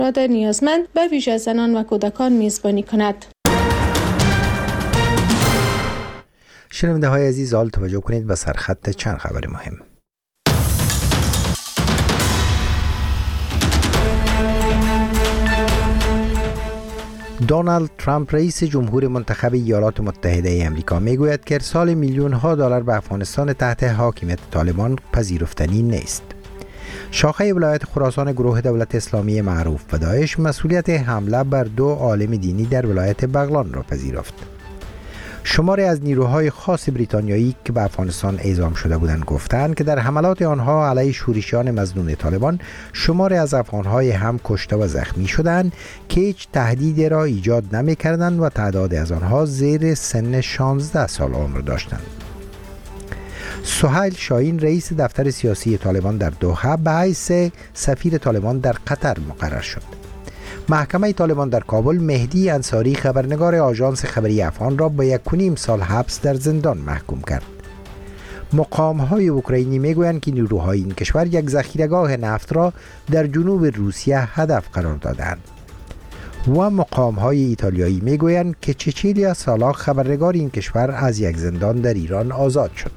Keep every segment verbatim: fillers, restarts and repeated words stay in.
افراد نیازمند به ویژه زنان و کودکان میزبانی کند. شنونده های عزیز، حال توجه کنید به سرخط چند خبر مهم. دونالد ترامپ رئیس جمهور منتخب ایالات متحده ای آمریکا میگوید که ارسال میلیون ها دلار به افغانستان تحت حاکمیت طالبان پذیرفتنی نیست. شاخه ولایت خراسان گروه دولت اسلامی معروف به داعش مسئولیت حمله بر دو عالم دینی در ولایت بغلان را پذیرفت. شماری از نیروهای خاص بریتانیایی که به افغانستان اعزام شده بودند گفتند که در حملات آنها علیه شورشیان مظنون طالبان شماری از افغانهای هم کشته و زخمی شدند که هیچ تهدیدی را ایجاد نمی‌کردند و تعداد از آنها زیر سن شانزده سال عمر داشتند. سهیل شاهین رئیس دفتر سیاسی طالبان در دوحه به حیث سفیر طالبان در قطر مقرر شد. محکمه طالبان در کابل مهدی انصاری خبرنگار آژانس خبری افغان را به یک و نیم سال حبس در زندان محکوم کرد. مقام‌های اوکراینی میگویند که نیروهای این کشور یک ذخیره‌گاه نفت را در جنوب روسیه هدف قرار دادند. و مقام‌های ایتالیایی میگویند که چچیلیا سالاک خبرنگار این کشور از یک زندان در ایران آزاد شد.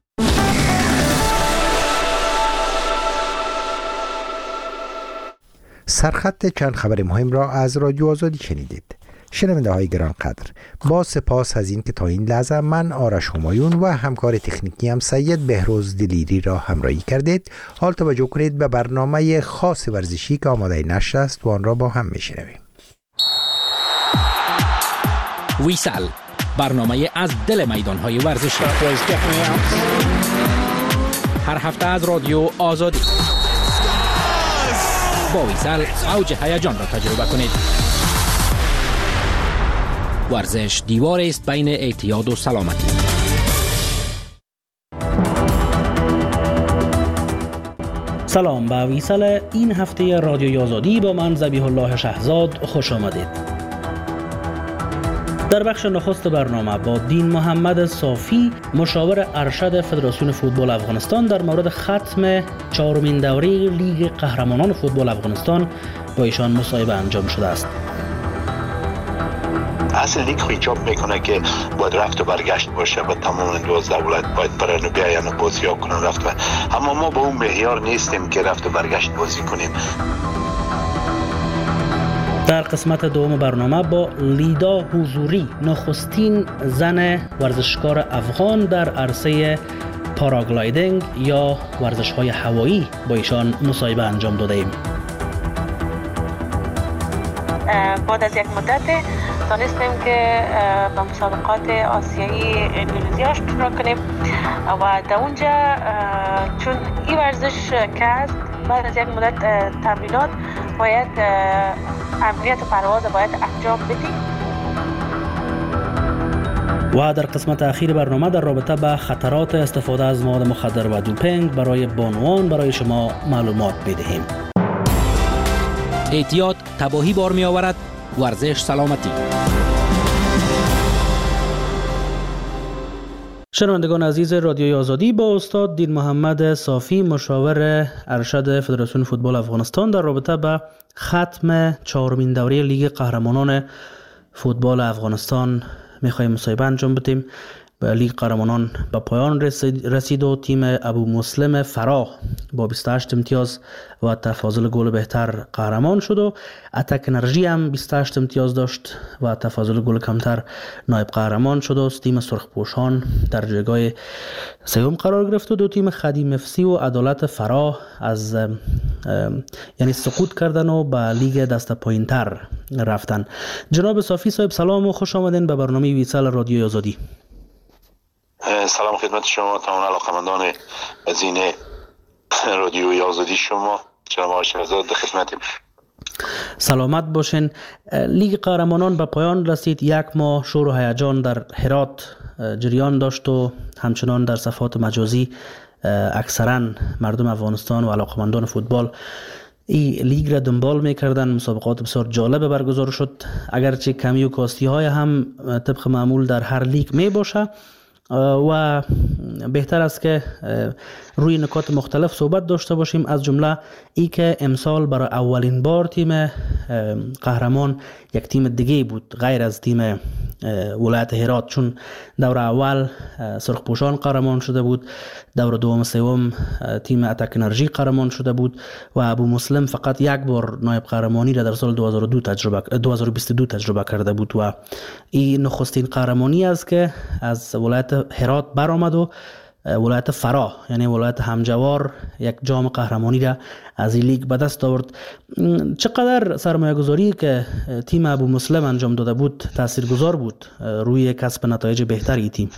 سرخط چند خبر مهم را از رادیو آزادی شنیدید. شنونده های گران قدر، با سپاس از این که تا این لحظه من آرش همایون و همکار تکنیکی هم سید بهروز دلیری را همراهی کردید. حال توجه کنید به برنامه خاص ورزشی که آماده نشر است و آن را با هم میشنویم. ویسل، برنامه از دل میدان‌های ورزشی، هر هفته از رادیو آزادی. با ویسل اوج هیجان را تجربه کنید. ورزش دیوار است بین اعتیاد و سلامتی. سلام، به ویسل این هفته رادیوی آزادی با من ذبیح الله شهزاد خوش آمدید. در بخش نخست برنامه با دین محمد صافی، مشاور ارشد فدراسیون فوتبال افغانستان، در مورد ختم چهارمین دوره لیگ قهرمانان فوتبال افغانستان با ایشان مصاحبه انجام شده است. اصل لیگ ایجاب میکنه که باید رفت و برگشت باشه، با تمام دوازده ولایت باید برن و بیاین و بازی ها کنن رفت و اما ما با اون معیار نیستیم که رفت و برگشت بازی کنیم. در قسمت دوم برنامه با لیدا حضوری، نخستین زن ورزشکار افغان در عرصه پاراگلایدینگ یا ورزش‌های هوایی، با ایشان مصاحبه انجام داده ایم. بعد از یک مدت دانستیم که به مسابقات آسیایی اندونزیا اشتراک کنیم و در اونجا چون این ورزش که است بعد از یک مدت تمرینات باید عملیات پرواز باید انجام بدیم. و در قسمت اخیر برنامه در رابطه با خطرات استفاده از مواد مخدر و دوپینگ برای بانوان برای شما معلومات بدهیم. اعتیاد تباهی بار می آورد، ورزش سلامتی. شنوندگان عزیز رادیوی آزادی، با استاد دین محمد صافی، مشاور ارشد فدراسیون فوتبال افغانستان، در رابطه با ختم چهارمین دوره لیگ قهرمانان فوتبال افغانستان میخوایم مصاحبه انجام بدیم. لیگ قهرمانان به پایان رسید و تیم ابو مسلم فراه با بیست و هشت امتیاز و تفاضل گل بهتر قهرمان شد و اتک انرژی هم بیست و هشت امتیاز داشت و تفاضل گل کمتر نایب قهرمان شد و تیم سرخپوشان در جایگاه سوم قرار گرفت و دو تیم خدیم افسی و عدالت فراه از یعنی سقوط کردن و به لیگ دست پایینتر رفتن. جناب صافی صاحب، سلام و خوش آمدین به برنامه ویسل رادیوی آزادی. سلام خدمت شما تمام علاقمندان عزیز رادیوی آزادی. شما جناب آقای شهزاد خدمتیم. سلامت باشین. لیگ قهرمانان به پایان رسید. یک ماه شور و هیجان در هرات جریان داشت و همچنان در صفحات مجازی اکثرا مردم افغانستان و علاقمندان فوتبال این لیگ را دنبال میکردن. مسابقات بسیار جالب برگزار شد، اگرچه کمی و کاستی های هم طبق معمول در هر لیگ می باشه، و بهتر است که روی نکات مختلف صحبت داشته باشیم، از جمله ای که امسال برای اولین بار تیم قهرمان یک تیم دیگه بود غیر از تیم ولایت هرات، چون دور اول سرخپوشان قهرمان شده بود، دور دوم سوم تیم اتک انرژی قهرمان شده بود و ابو مسلم فقط یک بار نایب قهرمانی را در سال دو هزار و دو تجربه دو هزار و بیست و دو تجربه کرده بود و این نخستین قهرمانی است که از ولایت هرات برآمد و ولایت فرا یعنی ولایت همجوار یک جام قهرمانی را از این لیگ به دست آورد. چقدر سرمایه گذاری که تیم ابو مسلم انجام داده بود تاثیرگذار بود روی کسب نتایج بهتری تیم؟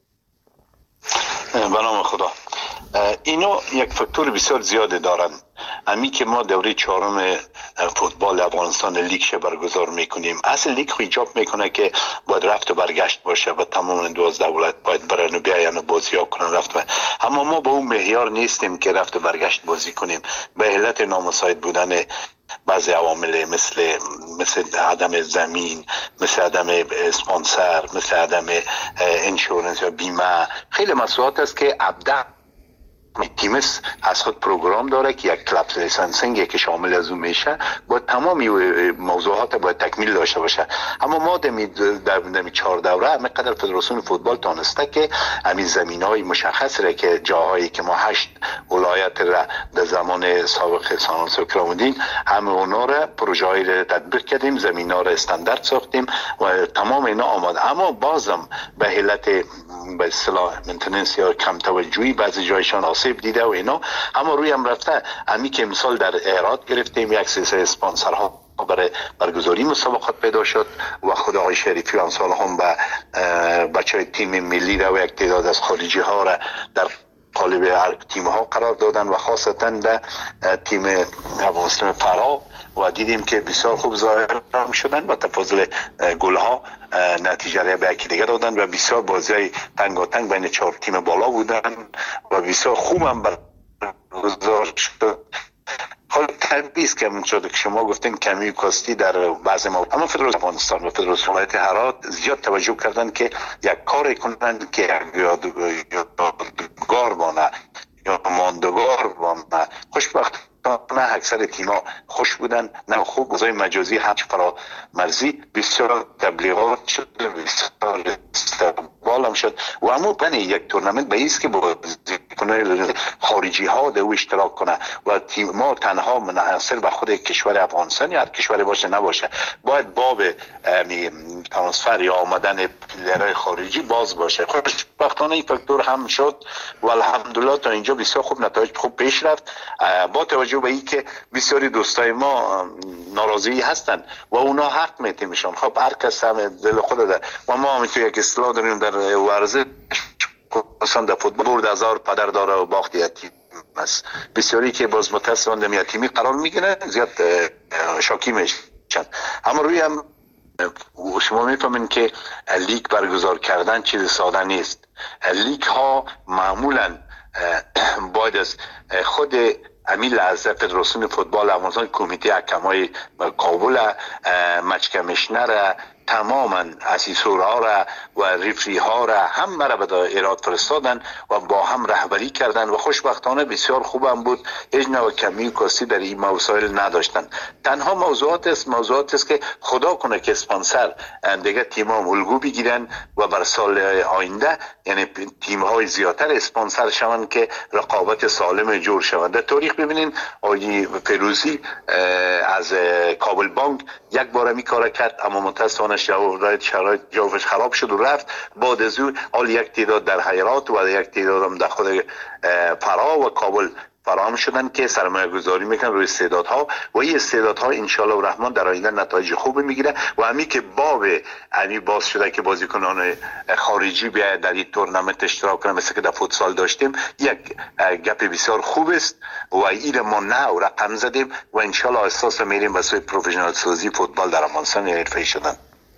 به نام خدا، اینو یک فاکتور بسیار زیاده دارن. امی که ما دوره چهارم فوتبال افغانستان لیگ شه برگزار میکنیم، اصل لیگ خو ایجاب میکنه که باید رفت و برگشت باشه و تمام دوازده ولایت باید برن و بیاین و بازی ها کنن رفت و اما ما با اون معیار نیستیم که رفت و برگشت بازی کنیم به علت نامساعد بودن بعضی عوامل مثل مثل عدم زمین، مثل عدم اسپانسر، مثل عدم انشورنس یا بیمه. خیلی مسئولیت است که ابدا تیمس از خود پروگرام داره که یک کلاب لیسانسینگ که شامل از اون میشه با تمامی موضوعات باید تکمیل داشته باشه. اما ما دمی در دمی چهار دوره همینقدر فدراسیون فوتبال تانسته که همین زمینهای مشخص را که جاهایی که ما هشت ولایت را در زمان سابق سانال سکرامودین همه اونا را پروژه های را تطبیق کردیم، زمین ها را استاندارد ساختیم و تمام اینا آماده. اما بازم به علت به اصطلاح مینتیننس یا کم توجهی بعضی جایشان آسیب دیده و اینا، اما روی هم رفته. امی که مثال در ایراد گرفتیم یک سلسله اسپانسرها برای برگزاری مسابقات پیدا شد و خود آقای شریفی و امثال هم به بچهای تیم ملی را و یک تعداد از خارجی ها را در قالب تیم ها قرار دادن و خاصتا در تیم افغانستان فرا و دیدیم که بسیار خوب ظاهر شدن و تفاضل گل ها نتیجه را به یکی دیگه دادن و بسیار بازی تنگاتنگ بین چهار تیم بالا بودن و بسیار خوب هم برگزار شد. حال طبیعی است که شده که شما گفتین کمی کاستی در بعضی موارد، اما فدراسیون افغانستان و فدراسیون ولایت هرات زیاد توجه کردن که یک کاری کنند که یادگار بانه یا ماندگار بانه. خوشبختانه اکثر تیم‌ها خوش بودن، نه خوب گزای مجازی هم فرا مرزی بسیار تبلیغات شد، بسیار استقبال هم شد و اما بنی یک تورنمنت به ایست که بازیکنان خارجی ها در اشتراک کنه و تیم ما تنها منحصر به خود کشور افغانستان یا هر کشوری باشه نباشه، باید باب ترانسفر یا آمدن پلیرهای خارجی باز باشه. خوشبختانه این فاکتور هم شد و الحمدلله تا اینجا بسیار خوب نتایج خوب پیش رفت. با توجه به این که بسیاری دوستای ما ناراضی هستن و اونا حق میتیمشون، خب هر کس هم دل خود داره و ما هم تو یک اصطلاح داریم در ورزش مثلا در فوتبال برد هزار پدر داره و باخت یتیم است. بسیاری که باز متاسفانه در یتیمی قرار میگیرن زیاد شاکی میشن. اما روی هم شما میفهمین که لیگ برگزار کردن چیز ساده نیست. لیگ ها معمولا باید از خود امیل از فدراسیون فوتبال افغانستان، کمیته حکمای کابل، مچ کمیشنر، تماما اسیسورها را و ریفری ها را هم را به ایراد فرستادن و با هم رهبری کردن و خوشبختانه بسیار خوب هم بود. هیچ نوع کمی و کاستی در این مسائل نداشتن. تنها موضوعات است موضوعات است که خدا کنه که اسپانسر دیگه تیم ها الگو بگیرن و بر سال آینده یعنی تیم های زیادتر اسپانسر شوند که رقابت سالم جور شوند. در تاریخ ببینین آقای فیروزی از کابل بانک یک بار می کار کرد اما متاسفانه شرایط شرایط جوش خراب شد و رفت. بعد از او حال یک تعداد در هرات و یک تعداد هم در خود فرا و کابل فراهم شدن که سرمایه گذاری میکنن روی استعدادها و این استعدادها انشالله الرحمن در آینده نتایج خوب میگیره و همین که باب یعنی باز شده که بازیکنان خارجی بیاید در این تورنمنت اشتراک کنن مثل که در فوتسال داشتیم، یک گپ بسیار خوب است و این ما نه و رقم زدیم و انشالله اساس میریم به سوی پروفشنال سازی فوتبال در افغانستان حرفه‌ای شدن.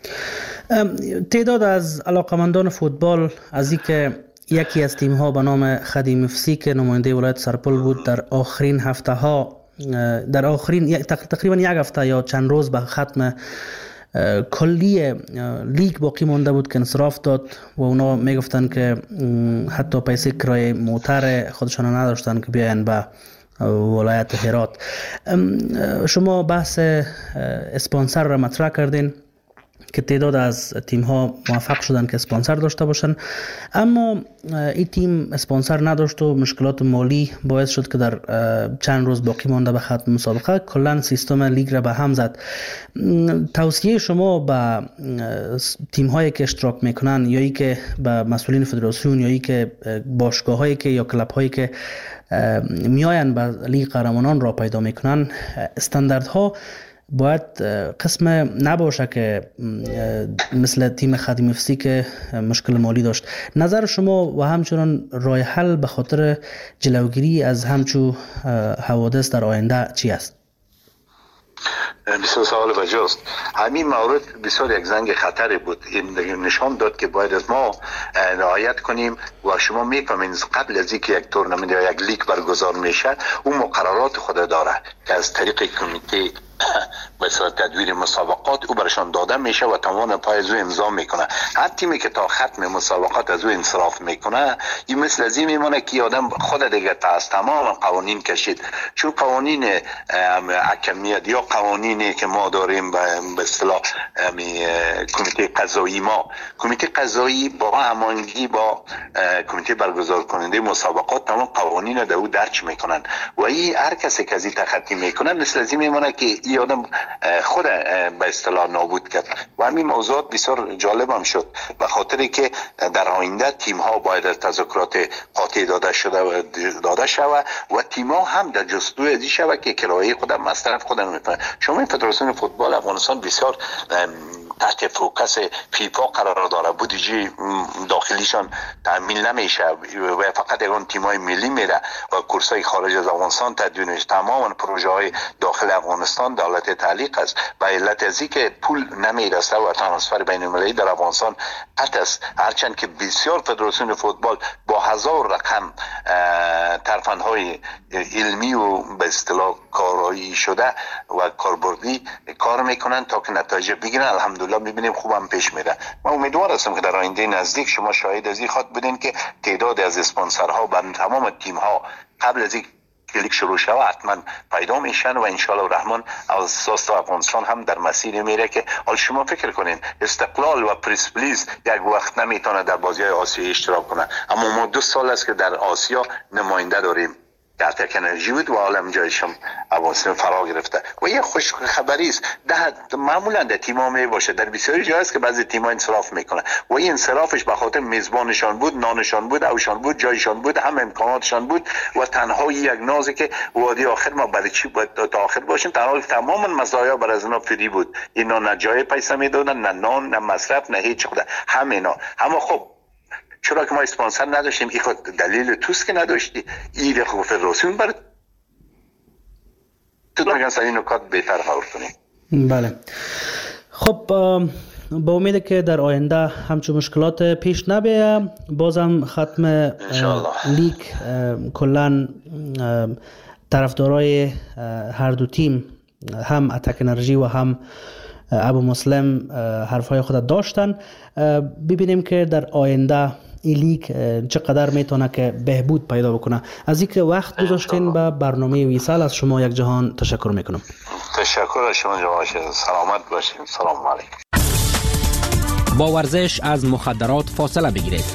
تعداد از علاقمندان فوتبال از این که یکی از تیم ها به نام خدیم افسی که نماینده ولایت سرپل بود در آخرین هفته ها در آخرین تقریبا یک هفته یا چند روز به ختم کلی لیگ باقی مانده بود که انصراف داد و اونا میگفتن که حتی پیسه کرایه موتر خودشان نداشتن که بیاین به ولایت هرات. شما بحث اسپانسر را مطرح کردین که تعداد از تیم ها موفق شدن که اسپانسر داشته باشن، اما این تیم اسپانسر نداشت و مشکلات مالی باعث شد که در چند روز باقی مانده به ختم مسابقه کلا سیستم لیگ را به هم زد. توصیه شما به تیم هایی که اشتراک میکنن یا ای که به مسئولین فدراسیون یا ای که باشگاه هایی که یا کلب هایی که میاین به لیگ قهرمانان را پیدا میکنن، استانداردها باید قسم نباشه که مثل تیم خادم اف سی که مشکل مالی داشت. نظر شما و همچنان راه حل به خاطر جلوگیری از همچو حوادث در آینده چی است؟ بسیار سوال وجاست. همین مورد بسیار یک زنگ خطری بود. این نشان داد که باید از ما رعایت کنیم و شما میفهمین قبل از اینکه یک تورنمنت یا یک لیگ برگزار میشه اون مقررات خود داره که از طریق کمیته به صورت تدویر مسابقات او برشان داده میشه و تمام پای از او امضا میکنه. هر تیمی که تا ختم مسابقات از او انصراف میکنه این مثل از این میمونه که آدم خود دیگه از تمام قوانین کشید، چون قوانین حکمیت یا قوانینی که ما داریم به اصطلاح کمیته قضایی، ما کمیته قضایی با هماهنگی با کمیته برگزار کننده مسابقات تمام قوانین رو در او درج میکنن و این هر کسی که از این تخطی میکنه مثل از این میمونه که این آدم خود به اصطلاح نابود کرد. و همین موضوعات بسیار جالب هم شد به خاطری که در آینده تیم ها باید از تذکرات قاطع داده شده داده شود و تیم ها هم در جستجوی ازی شود که کرایه خود مصرف خود میکنن. شما این فدراسیون فوتبال افغانستان بسیار تحت فوکس فیفا قرار داره، بودجه داخلیشان تامین نمیشه و فقط اون تیمای ملی میره و کورسای خارج از افغانستان تدوین میشه. تمام پروژه های داخل افغانستان دولت تعلیق است و علت ازی که پول نمیرسه و ترانسفر بین المللی در افغانستان قطع است، هرچند که بسیار فدراسیون فوتبال با هزار رقم ترفندهای علمی و به اصطلاح کارایی شده و کاربردی کار میکنن تا که نتایج بگیرن. الحمدلله میبینیم خوبم پیش میره. من امیدوار هستم که در آینده نزدیک شما شاهد از این خواهد بودین که تعداد از اسپانسرها بر تمام تیم ها قبل از این لیگ شروع شود حتما پیدا میشن و انشالله الرحمن از اساس افغانستان هم در مسیر میره که حال شما فکر کنین استقلال و پرسپولیس یک وقت نمیتونه در بازی‌های آسیایی اشتراک کنه، اما ما دو سال است که در آسیا نماینده داریم. در تک انرژی بود و عالم جایشم افغانستان فرا گرفته و یه خوش خبری است. ده معمولا در تیم‌ها می باشه، در بسیاری جاست که بعضی تیم‌ها انصراف میکنه و این انصرافش به خاطر میزبانشان بود، نانشان بود، اوشان بود، جایشان بود، هم امکاناتشان بود و تنها یک نازی که وادی آخر ما برای چی باید تا آخر باشیم، در حالی تمام مزایا بر از اینا فری بود. اینا نه جای پیسه میدادن، نه نان، نه مصرف، نه هیچ خود همینا. اما خب چرا که ما اسپانسر نداشتیم؟ این خود دلیل توست که نداشتی. این خود فدراسیون برای تو نگن سر این نکات بهتر خور کنیم. بله خب با امید که در آینده همچون مشکلات پیش نبیه، بازم ختم لیگ کلن طرفدارای هر دو تیم هم اتک انرژی و هم ابو مسلم حرفای خود داشتن. ببینیم که در آینده این لیگ چقدر میتونه که بهبود پیدا بکنه. از اینکه وقت گذاشتین به برنامه ویسال از شما یک جهان تشکر میکنم. تشکر از شما جواد، سلامت باشین. سلام علیکم. با ورزش از مخدرات فاصله بگیرید.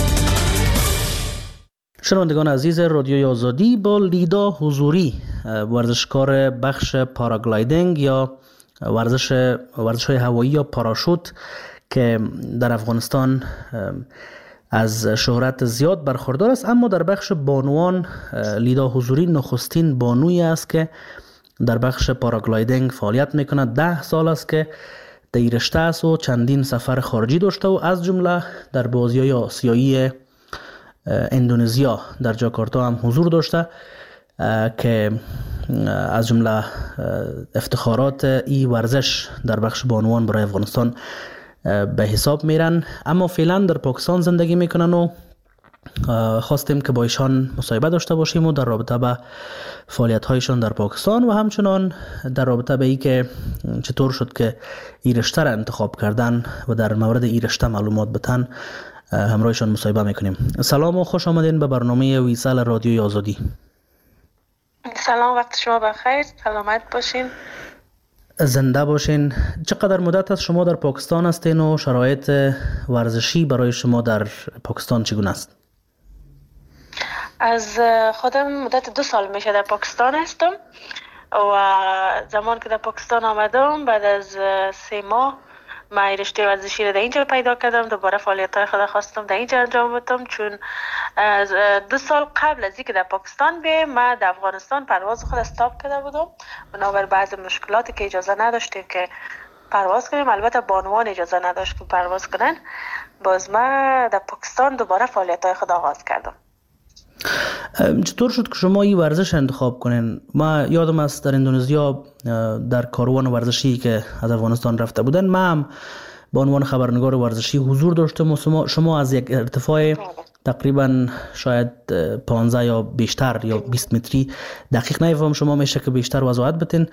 شنوندگان عزیز رادیوی آزادی، با لیدا حضوری ورزشکار بخش پاراگلایدینگ یا ورزش ورزش‌های هوایی یا پاراشوت که در افغانستان از شهرت زیاد برخوردار است، اما در بخش بانوان لیدا حضوری نخستین بانویی است که در بخش پاراگلایدینگ فعالیت میکنه. ده سال است که در رشته است و چندین سفر خارجی داشته و از جمله در بازی‌های آسیایی اندونزیا در جاکارتا هم حضور داشته که از جمله افتخارات این ورزش در بخش بانوان برای افغانستان به حساب میرن. اما فعلا در پاکستان زندگی میکنن و خواستیم که با ایشان مصاحبه داشته باشیم و در رابطه به فعالیت هایشان در پاکستان و همچنان در رابطه به ای که چطور شد که این رشته را انتخاب کردن و در مورد این رشته معلومات بتن همراهشان مصاحبه میکنیم. سلام و خوش آمدین به برنامه ویسال رادیوی آزادی. سلام، وقت شما بخیر، سلامت باشین، زنده باشین. چقدر مدت از شما در پاکستان هستین و شرایط ورزشی برای شما در پاکستان چگونه است؟ از خودم مدت دو سال میشه در پاکستان هستم و زمان که در پاکستان آمدم بعد از سه ماه من رشته ورزشی را در اینجا پیدا کردم. دوباره فعالیت‌های خود خواستم در اینجا انجام بدم، چون از دو سال قبل از اینکه در پاکستان بیام من در افغانستان پرواز خود استاپ کرده بودم بنابر بعض مشکلاتی که اجازه نداشتیم که پرواز کنیم. البته بانوان اجازه نداشت که پرواز کنن. باز من در پاکستان دوباره فعالیت‌های خود آغاز کردم. چطور شد که شما این ورزش انتخاب کنین؟ ما یادم است در اندونزیا در کاروان ورزشی که از افغانستان رفته بودن من هم به عنوان خبرنگار ورزشی حضور داشتم و شما از یک ارتفاع تقریبا شاید پانزده یا بیشتر یا بیست متری، دقیق نمیفهم شما میشه که بیشتر وضاحت بتین،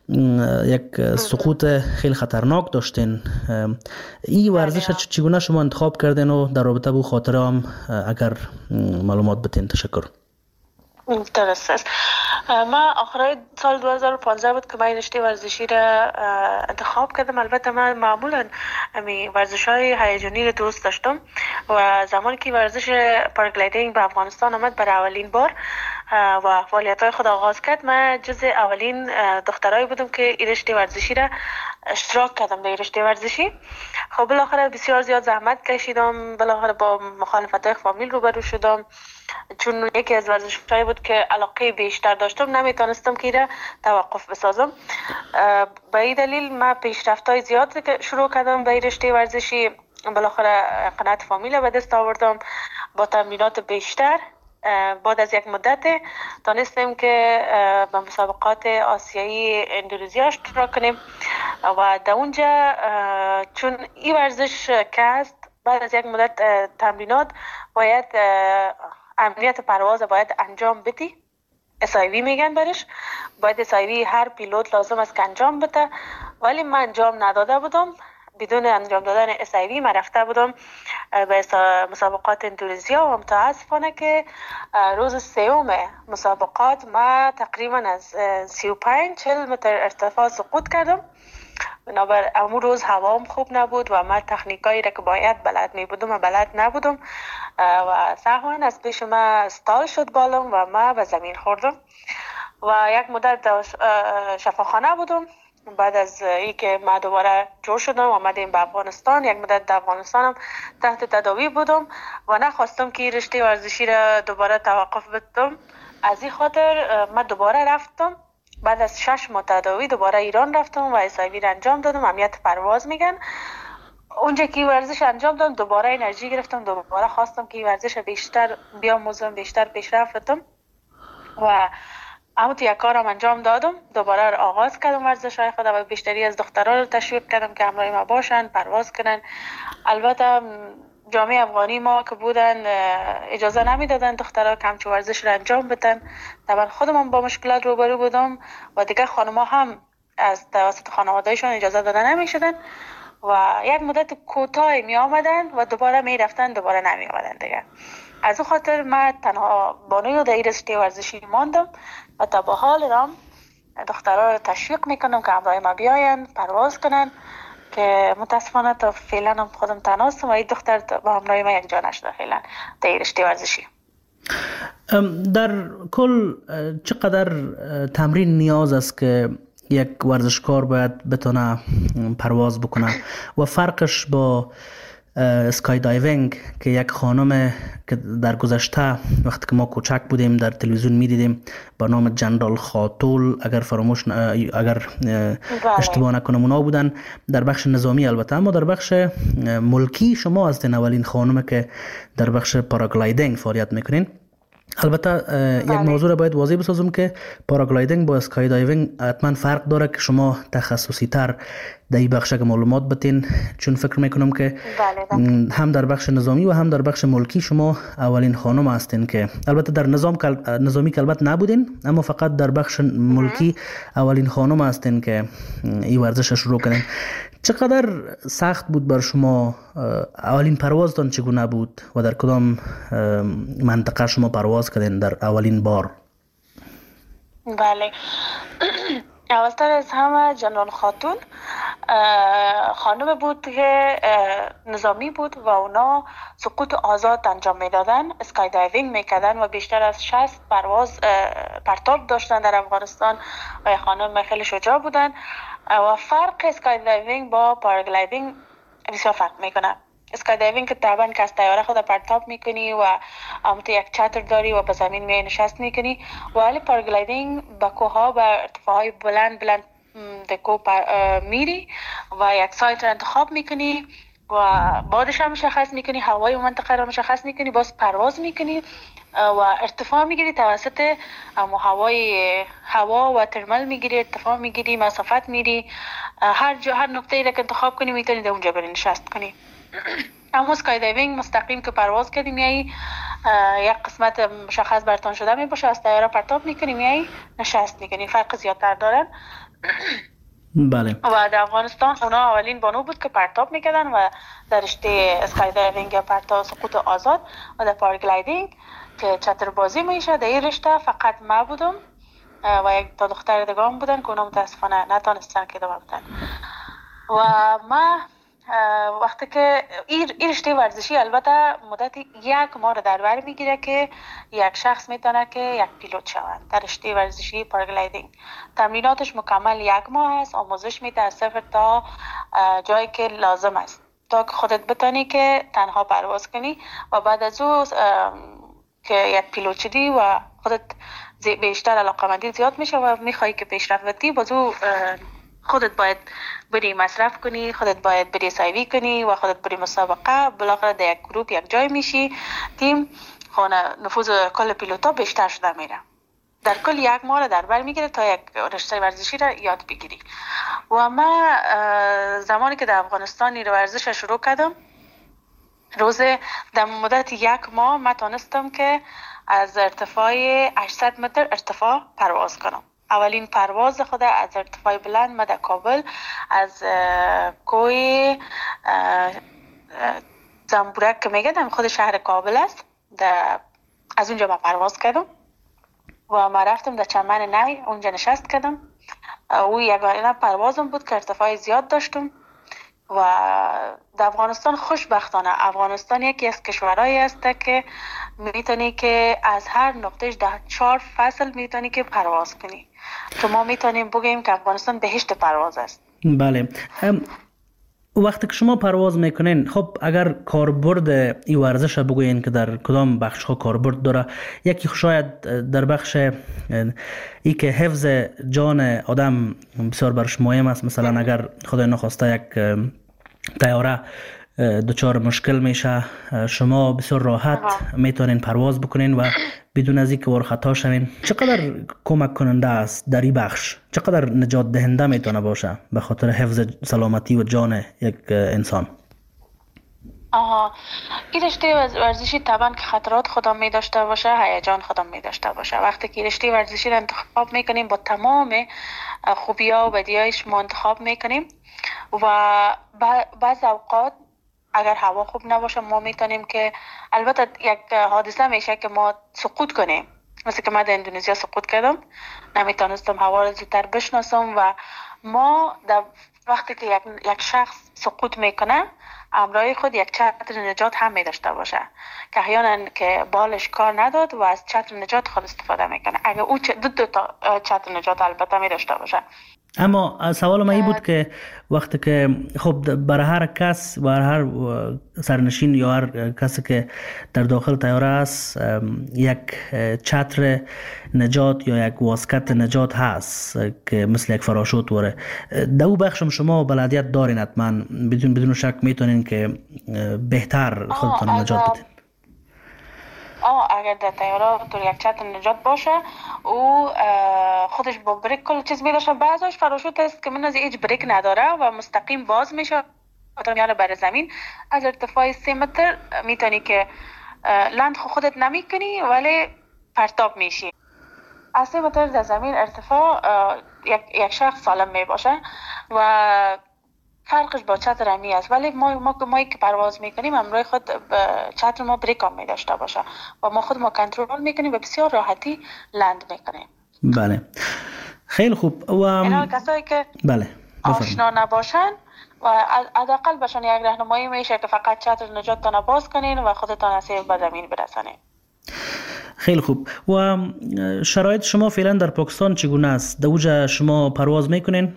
یک سقوط خیلی خطرناک داشتین. این ورزش چگونه شما انتخاب کردین و در رابطه با خاطره هم اگر معلومات بتین؟ تشکر. درست است. من آخرای سال دو هزار و پانزده بود که من رشته ورزشی را انتخاب کردم. البته من معمولا امی ورزش های هیجانی را دوست داشتم و زمانی که ورزش پاراگلایدینگ به افغانستان آمد برای اولین بار و فعالیت های خود آغاز کرد، من جز اولین دخترایی بودم که این رشته ورزشی را اشتراک کردم در رشته ورزشی. خب بالاخره بسیار زیاد زحمت کشیدم، بالاخره با مخالفت های فامیل روبرو شدم، چون یکی از ورزش‌هایی بود که علاقه بیشتر داشتم نمیتونستم که را توقف بسازم. به این دلیل من پیشرفت‌های زیاد که شروع کردم به رشته ورزشی. بالاخره قناعت فامیل به دست آوردم با تمرینات بیشتر. بعد از یک مدت دانستیم که به مسابقات آسیایی اندونزیا اشتراک کنیم و در اونجا چون این ورزش که است بعد از یک مدت تمرینات باید امنیت پرواز باید انجام بدی، اس آی وی میگن برش، باید اس آی وی هر پیلوت لازم است که انجام بده، ولی من انجام نداده بودم. بدون انجام دادن اس آی وی من رفته بودم به مسابقات اندونزیا و متاسفانه که روز سوم مسابقات ما تقریبا از سی و پنج چهل متر ارتفاع سقوط کردم. بنابر امون روز هوام خوب نبود و من تکنیکایی را که باید بلد می بودم و بلد نبودم و سهوا از پیش ما استال شد بالم و من به زمین خوردم و یک مدت شفاخانه بودم. بعد از اینکه من دوباره جور شدم و آمدیم به افغانستان، یک مدت در افغانستانم تحت تداوی بودم و نخواستم که رشته ورزشی را دوباره توقف بدم. از این خاطر من دوباره رفتم. بعد از شش ماه تداوی دوباره ایران رفتم و اس آی وی را انجام دادم، امنیت پرواز میگن. اونجا که ورزش انجام دادم دوباره انرژی گرفتم، دوباره خواستم که ورزش بیشتر بیاموزم، بیشتر پیشرفت بدم و اما تو یک کارم انجام دادم. دوباره آغاز کردم ورزش های خود و بیشتری از دخترها رو تشویق کردم که همراه ما باشن، پرواز کنن. البته جامعه افغانی ما که بودن اجازه نمیدادن دخترها که همچون ورزش رو انجام بدن. طبعا خودم با مشکلات روبرو بودم و دیگه خانم‌ها هم از توسط خانواده‌شون اجازه داده نمیشدن و یک مدت کوتاهی می آمدن و دوباره می رفتن، دوباره نمی آمدن دیگه. از اون خاطر من تنها بانوی در رشته ورزشی ماندم و تا به حال رام دخترها رو تشویق میکنم که همراه ما بیاین پرواز کنن که متاسفانه تا فعلا هم خودم تنها هستم و این دختر با همراه ما یک جا نشده فعلا در رشته ورزشی. در کل چقدر تمرین نیاز است که یک ورزشکار باید بتونه پرواز بکنه و فرقش با اسکای دایوینگ که یک خانم که در گذشته وقتی که ما کوچک بودیم در تلویزیون میدیدیم با نام جنرال خاتول، اگر فراموش اگر اشتباه نکنم اونا بودن در بخش نظامی، البته اما در بخش ملکی شما هستین اولین خانم که در بخش پاراگلایدینگ فعالیت میکنین. البته یک موضوع را باید واضح بسازم که پاراگلایدینگ با اسکای دایوینگ حتما فرق داره که شما تخصصی تر در این بخش که معلومات بتین، چون فکر میکنم که بله بله. هم در بخش نظامی و هم در بخش ملکی شما اولین خانم هستین که البته در نظام نظامی که البته نبودین، اما فقط در بخش ملکی اولین خانم هستین که این ورزش شروع کردین. چقدر سخت بود بر شما؟ اولین پروازتان چگونه بود و در کدام منطقه شما پرواز کردین در اولین بار؟ بله اولتر از همه جنرال خاتون خانم بود که نظامی بود و اونا سقوط آزاد انجام میدادن، اسکای دایوینگ میکردن و بیشتر از شصت پرواز پرتاب داشتن در افغانستان و خانم خیلی شجاع بودن. و فرق اسکای دایوینگ با پاراگلایدینگ بسیار فرق میکنه. اسکای دایوینگ که طبعا که از طیاره خود پرتاب میکنی و تو یک چتر داری و به زمین می نشست میکنی، ولی پاراگلایدینگ با کوها و ارتفاعهای بلند بلند دکو میری و یک سایت را انتخاب میکنی و بادش هم مشخص میکنی، هوای منطقه را مشخص میکنی، باز پرواز میکنی و ارتفاع میگیری توسط هوای هوا و ترمل میگیری، ارتفاع میگیری، مسافت میری، هر جا هر نقطه‌ای را که انتخاب کنی میتونی در اونجا بری نشست کنی. اما اسکای دایوینگ مستقیم که پرواز کردی میایی یک قسمت مشخص برتان شده میباشه، از طیاره پرتاب میکنی میایی نشست میکنی، فرق زیادتر دارن. بله. و در افغانستان اونا اولین بانو بود که پرتاب میکردن و در رشته اسکای دایوینگ یا پرتاب سقوط آزاد و در پاراگلایدینگ که چتر بازی میشه در این رشته فقط ما بودم و یک تا دختر دیگه هم بودن که اونا متاسفانه نتونستن که ادامه بدن. و ما وقتی که این رشته ورزشی البته مدت یک ماه در بر میگیره که یک شخص میتونه که یک پیلوت شود. در رشته ورزشی پاراگلایدینگ تمریناتش مکمل یک ماه است، آموزش میده از صفر تا جایی که لازم است تا که خودت بتونی که تنها پرواز کنی و بعد از او که یک پیلوت شدی و خودت بیشتر علاقه‌مندی زیاد میشه و میخوای که پیشرفت بدی، بازو خودت باید بری مصرف کنی، خودت باید بری سایوی کنی و خودت بری مسابقه، بالاخره در یک گروپ یک جای میشی، تیم خونه نفوذ کل پیلوتا بیشتر شده میره. در کل یک ماه در بر میگیره تا یک رشته ورزشی را یاد بگیری. و ما زمانی که در افغانستان این ورزش شروع کردم، روز در مدت یک ماه ما تونستم که از ارتفاع هشتصد متر ارتفاع پرواز کنم. اولین پرواز خود از ارتفاع بلند ما در کابل از کوه زنبورک که میگه خود شهر کابل است، از اونجا ما پرواز کردم و ما رفتم در چمن نی، اونجا نشست کردم. او یگانه پروازم بود که ارتفاع زیاد داشتم. و در افغانستان خوشبختانه افغانستان یکی از کشورهایی است که میتونی که از هر نقطهش در چهار فصل میتونی که پرواز کنی، که ما میتونیم بگیم که افغانستان بهشت پرواز است. بله. وقتی که شما پرواز میکنین، خب اگر کاربرد این ورزش بگوین که در کدام بخش ها کاربرد داره، یکی شاید در بخش ای که حفظ جان آدم بسیار برش مهم است. مثلا اگر خدای نخواسته یک طیاره دچار مشکل میشه، شما بسیار راحت میتونین پرواز بکنین و بدون از اینکه ور خطا شوین. چقدر کمک کننده است در این بخش؟ چقدر نجات دهنده میتونه باشه به خاطر حفظ سلامتی و جان یک انسان؟ آها، این رشته ورزشی طبعا که خطرات خودم می داشته باشه، هیجان خودم می داشته باشه. وقتی که رشته ورزشی رو انتخاب میکنیم با تمام خوبی‌ها و بدیهایش ما انتخاب میکنیم و بعض اوقات اگر هوا خوب نباشه ما میتونیم که البته یک حادثه میشه که ما سقوط کنیم. مثل که من در اندونزیا سقوط کردم، نمیتونستم هوا رو زودتر بشناسم و ما در وقتی که یک, یک شخص سقوط میکنه همراه خود یک چتر نجات هم می داشته باشه که احیانا که بالش کار نداد و از چتر نجات خود استفاده میکنه. اگر او دو, دو تا چتر نجات البته می داشته باشه. اما سوال من این بود که وقتی که خب برای هر کس و هر سرنشین یا هر کسی که در داخل طیاره است یک چتر نجات یا یک واسکت نجات هست که مثل یک فراشوت وره. در او بخشم شما بلدیت دارین حتما، بدون بدون شک میتونین که بهتر خودتون نجات بدین. آه اگر در طیاره تو یک چتر نجات باشه او خودش با بریک کل چیز میداشه، بعضش پاراشوت است که من از هیچ بریک نداره و مستقیم باز میشه تا میاره بر زمین. از ارتفاع سه متر میتونی که لند خودت نمیکنی ولی پرتاب میشی. از سه متر در زمین ارتفاع یک, یک شخص سالم میباشه و فرقش با چتر همی است، ولی ما ما ما که پرواز میکنیم امروی خود چتر ما بریک هم میداشته باشه و ما خود ما کنترل میکنیم و بسیار راحتی لند میکنیم. بله خیلی خوب. و اینا کسایی که بله آشنا نباشن و حداقل بهشون یک راهنمایی میشه که فقط چتر نجاتتان باز کنین و خودتان از به زمین برسانین. خیلی خوب. و شرایط شما فعلا در پاکستان چگونه است؟ در اوجا شما پرواز میکنین؟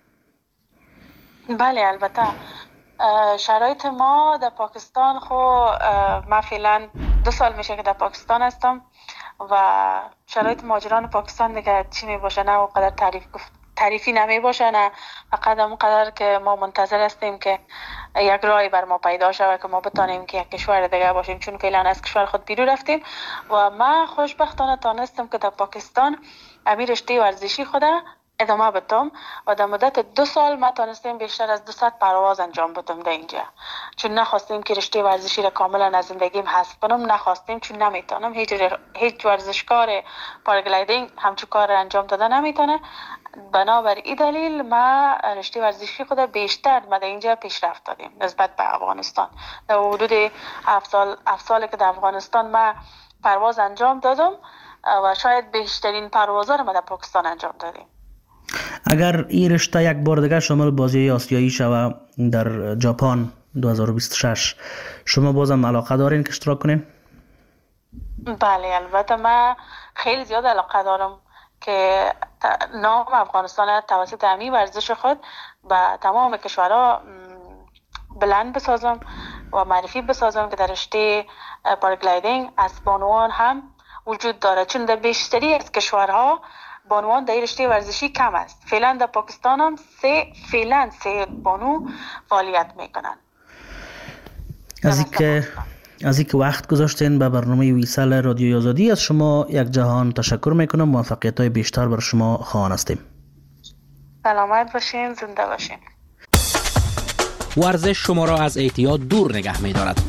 بله البته شرایط ما در پاکستان خو ما فعلا دو سال میشه که در پاکستان هستم و شرایط مهاجران پاکستان دیگه چی می باشه نه اونقدر تعریف تعریفی نمی باشه، نه فقط اونقدر که ما منتظر هستیم که یک راهی بر ما پیدا شود که ما بتانیم که یک کشور دیگه باشیم، چون فعلا از کشور خود بیرون رفتیم و ما خوشبختانه تانستم که در پاکستان امیر رشته ورزشی خودم ادامه بدم و در مدت دو سال ما تانستیم بیشتر از دویست پرواز انجام بدم در اینجا، چون نخواستیم که رشته ورزشی را کاملا از زندگیم حذف کنم، نخواستیم چون نمیتونم، هیچ هیچ ورزشکار پاراگلایدینگ همچون کار را انجام داده نمیتونه. بنابر این دلیل ما رشته ورزشی خود بیشتر ما در اینجا پیشرفت دادیم نسبت به افغانستان. در حدود هفت سال هفت سالی که در افغانستان ما پرواز انجام دادم و شاید بیشترین پروازها را ما در پاکستان انجام دادیم. اگر این رشته یک بار دیگه شامل بازی آسیایی شود در ژاپن دو هزار و بیست و شش، شما بازم علاقه دارین که اشتراک کنین؟ بله البته من خیلی زیاد علاقه دارم که نام افغانستان توسط همین ورزش خود به تمام کشورها بلند بسازم و معرفی بسازم که در رشته پاراگلایدینگ از بانوان هم وجود داره، چون در بیشتری از کشورها بانوان در رشته ورزشی کم است. فعلا در پاکستان هم سه فعلا سه بانو فعالیت میکنن. از اینکه از اینکه وقت گذاشتین به برنامه ویسال رادیوی آزادی، از شما یک جهان تشکر میکنم. موفقیت‌های بیشتر بر شما خواهان هستیم. سلامت باشین، زنده باشین. ورزش شما را از اعتیاد دور نگه می‌دارد.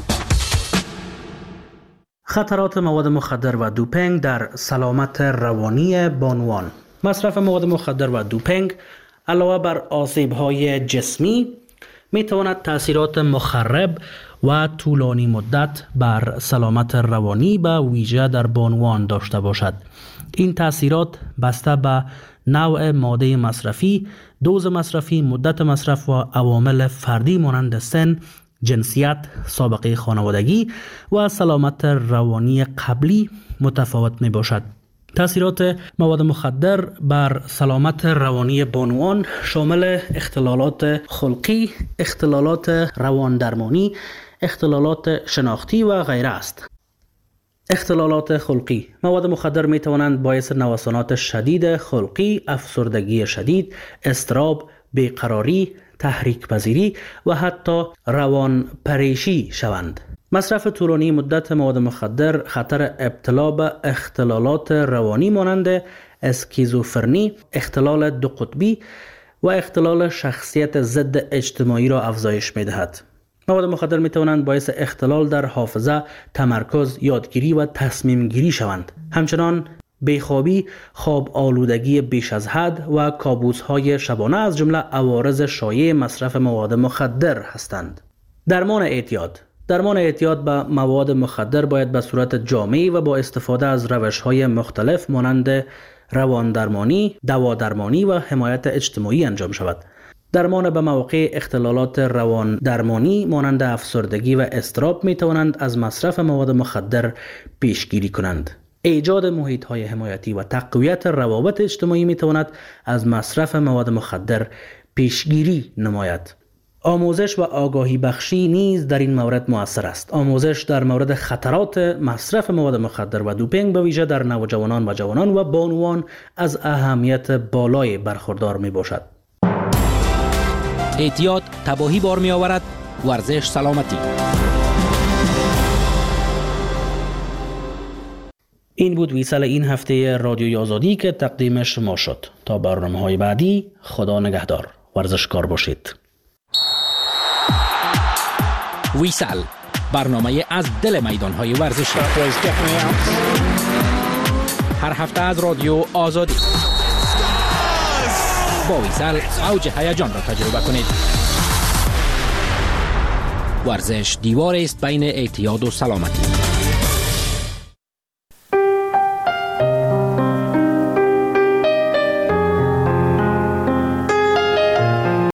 خطرات مواد مخدر و دوپینگ در سلامت روانی بانوان. مصرف مواد مخدر و دوپینگ علاوه بر آسیب‌های جسمی می‌تواند تأثیرات مخرب و طولانی مدت بر سلامت روانی به ویژه در بانوان داشته باشد. این تأثیرات بسته به نوع ماده مصرفی، دوز مصرفی، مدت مصرف و عوامل فردی مانند سن، جنسیت، سابقه خانوادگی و سلامت روانی قبلی متفاوت می باشد. تأثیرات مواد مخدر بر سلامت روانی بانوان شامل اختلالات خلقی، اختلالات رواندرمانی، اختلالات شناختی و غیره است. اختلالات خلقی: مواد مخدر می توانند باعث نوسانات شدید خلقی، افسردگی شدید، اضطراب، بیقراری، تحریک پذیری و حتی روان پریشی شوند. مصرف طولانی مدت مواد مخدر خطر ابتلا به اختلالات روانی مانند اسکیزوفرنی، اختلال دو قطبی و اختلال شخصیت ضد اجتماعی را افزایش می دهد. مواد مخدر می توانند باعث اختلال در حافظه، تمرکز، یادگیری و تصمیم گیری شوند. همچنان بیخوابی، خواب آلودگی بیش از حد و کابوس‌های شبانه از جمله عوارض شایع مصرف مواد مخدر هستند. درمان اعتیاد: درمان اعتیاد به مواد مخدر باید به صورت جامعی و با استفاده از روش‌های مختلف مانند رواندرمانی، دوادرمانی و حمایت اجتماعی انجام شود. درمان به مواقع اختلالات رواندرمانی مانند افسردگی و اضطراب می توانند از مصرف مواد مخدر پیشگیری کنند. ایجاد محیط‌های حمایتی و تقویت روابط اجتماعی می تواند از مصرف مواد مخدر پیشگیری نماید. آموزش و آگاهی بخشی نیز در این مورد مؤثر است. آموزش در مورد خطرات مصرف مواد مخدر و دوپینگ به ویژه در نوجوانان و جوانان و بانوان از اهمیت بالای برخوردار می باشد. اعتیاد تباهی بار می آورد، ورزش سلامتی. این بود ویسال این هفته رادیوی آزادی که تقدیم شما شد. تا برنامه‌های بعدی، خدا نگهدار. ورزشکار باشید. ویسال، برنامه از دل میدان‌های ورزشی. هر هفته از رادیو آزادی. با ویسال اوج هیجان را تجربه کنید. ورزش دیواری است بین اعتیاد و سلامتی.